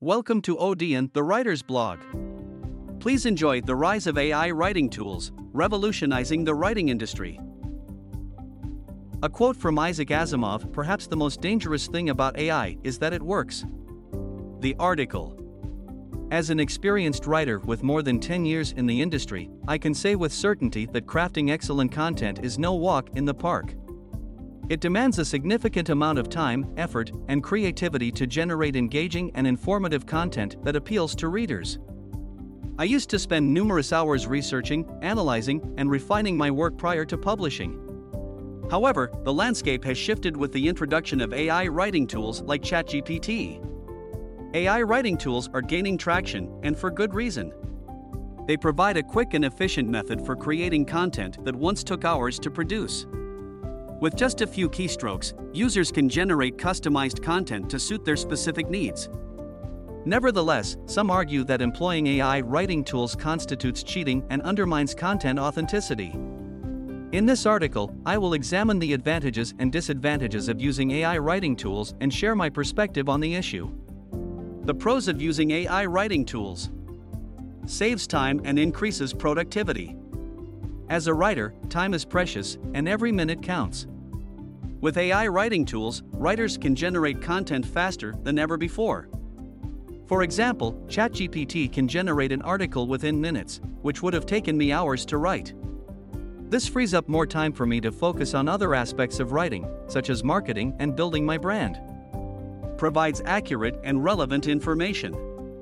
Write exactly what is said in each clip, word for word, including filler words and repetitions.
Welcome to Odeon, the writer's blog. Please enjoy the rise of A I writing tools, revolutionizing the writing industry. A quote from Isaac Asimov: perhaps the most dangerous thing about A I is that it works. The article. As an experienced writer with more than ten years in the industry, I can say with certainty that crafting excellent content is no walk in the park. It demands a significant amount of time, effort, and creativity to generate engaging and informative content that appeals to readers. I used to spend numerous hours researching, analyzing, and refining my work prior to publishing. However, the landscape has shifted with the introduction of A I writing tools like ChatGPT. A I writing tools are gaining traction, and for good reason. They provide a quick and efficient method for creating content that once took hours to produce. With just a few keystrokes, users can generate customized content to suit their specific needs. Nevertheless, some argue that employing A I writing tools constitutes cheating and undermines content authenticity. In this article, I will examine the advantages and disadvantages of using A I writing tools and share my perspective on the issue. The pros of using A I writing tools: saves time and increases productivity. As a writer, time is precious, and every minute counts. With A I writing tools, writers can generate content faster than ever before. For example, ChatGPT can generate an article within minutes, which would have taken me hours to write. This frees up more time for me to focus on other aspects of writing, such as marketing and building my brand. Provides accurate and relevant information.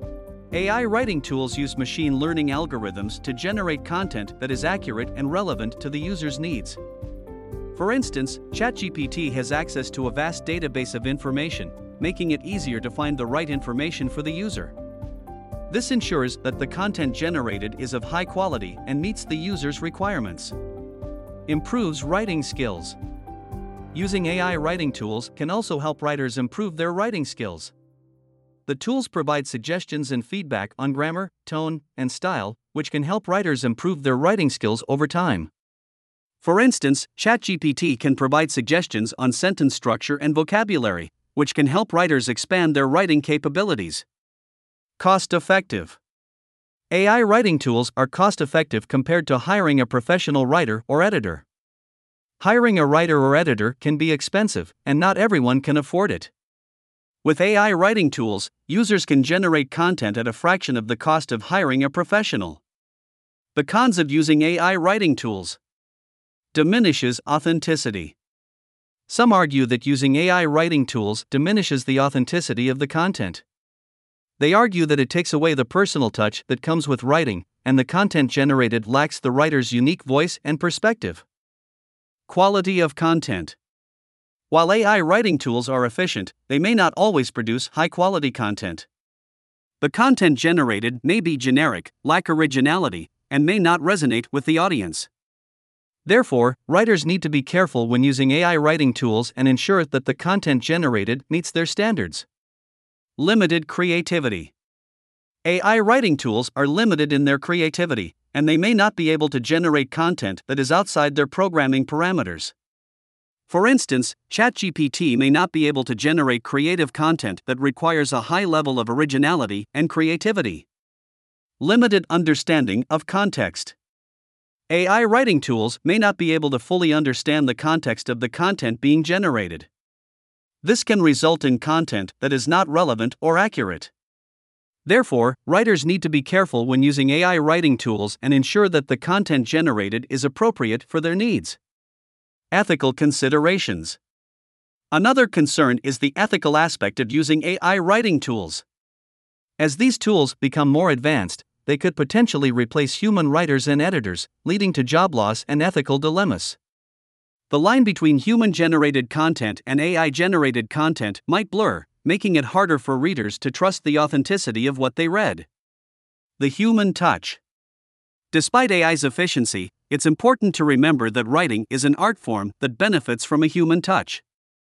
A I writing tools use machine learning algorithms to generate content that is accurate and relevant to the user's needs. For instance, ChatGPT has access to a vast database of information, making it easier to find the right information for the user. This ensures that the content generated is of high quality and meets the user's requirements. Improves writing skills. Using A I writing tools can also help writers improve their writing skills. The tools provide suggestions and feedback on grammar, tone, and style, which can help writers improve their writing skills over time. For instance, ChatGPT can provide suggestions on sentence structure and vocabulary, which can help writers expand their writing capabilities. Cost-effective. A I writing tools are cost-effective compared to hiring a professional writer or editor. Hiring a writer or editor can be expensive, and not everyone can afford it. With A I writing tools, users can generate content at a fraction of the cost of hiring a professional. The cons of using A I writing tools: diminishes authenticity. Some argue that using A I writing tools diminishes the authenticity of the content. They argue that it takes away the personal touch that comes with writing, and the content generated lacks the writer's unique voice and perspective. Quality of content. While A I writing tools are efficient, they may not always produce high-quality content. The content generated may be generic, lack originality, and may not resonate with the audience. Therefore, writers need to be careful when using A I writing tools and ensure that the content generated meets their standards. Limited creativity. A I writing tools are limited in their creativity, and they may not be able to generate content that is outside their programming parameters. For instance, ChatGPT may not be able to generate creative content that requires a high level of originality and creativity. Limited understanding of context. A I writing tools may not be able to fully understand the context of the content being generated. This can result in content that is not relevant or accurate. Therefore, writers need to be careful when using A I writing tools and ensure that the content generated is appropriate for their needs. Ethical considerations. Another concern is the ethical aspect of using A I writing tools. As these tools become more advanced, they could potentially replace human writers and editors, leading to job loss and ethical dilemmas. The line between human-generated content and A I-generated content might blur, making it harder for readers to trust the authenticity of what they read. The human touch. Despite A I's efficiency, it's important to remember that writing is an art form that benefits from a human touch.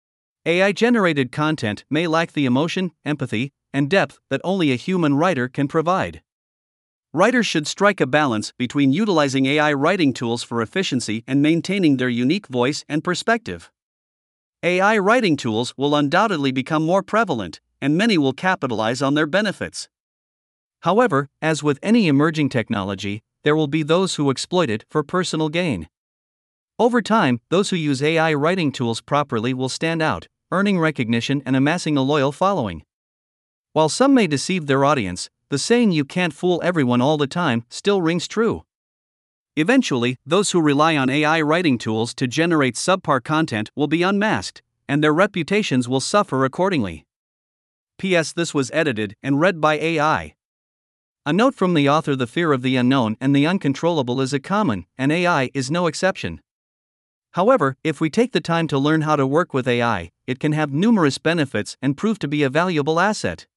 A I-generated content may lack the emotion, empathy, and depth that only a human writer can provide. Writers should strike a balance between utilizing A I writing tools for efficiency and maintaining their unique voice and perspective. A I writing tools will undoubtedly become more prevalent, and many will capitalize on their benefits. However, as with any emerging technology, there will be those who exploit it for personal gain. Over time, those who use A I writing tools properly will stand out, earning recognition and amassing a loyal following. While some may deceive their audience, the saying "you can't fool everyone all the time" still rings true. Eventually, those who rely on A I writing tools to generate subpar content will be unmasked, and their reputations will suffer accordingly. P S This was edited and read by A I. A note from the author: the fear of the unknown and the uncontrollable is a common, and A I is no exception. However, if we take the time to learn how to work with A I, it can have numerous benefits and prove to be a valuable asset.